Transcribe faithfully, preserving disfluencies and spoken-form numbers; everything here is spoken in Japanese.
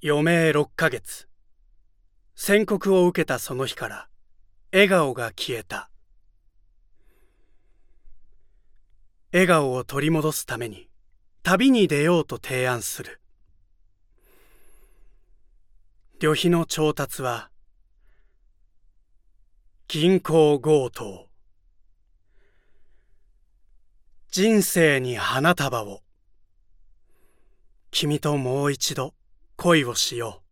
余命ろっかげつ。宣告を受けたその日から笑顔が消えた。笑顔を取り戻すために旅に出ようと提案する。旅費の調達は銀行強盗。人生に花束を。君ともう一度恋をしよう。